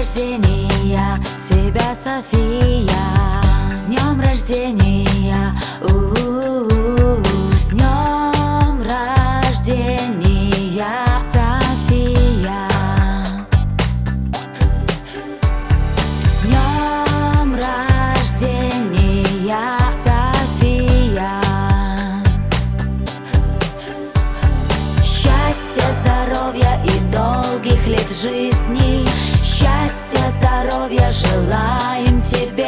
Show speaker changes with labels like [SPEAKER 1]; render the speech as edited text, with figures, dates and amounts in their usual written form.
[SPEAKER 1] рождения тебя, София! С днем рождения! С днем рождения, София! С днем рождения, София! Счастья, здоровья и долгих лет жизни, счастья, здоровья желаем тебе.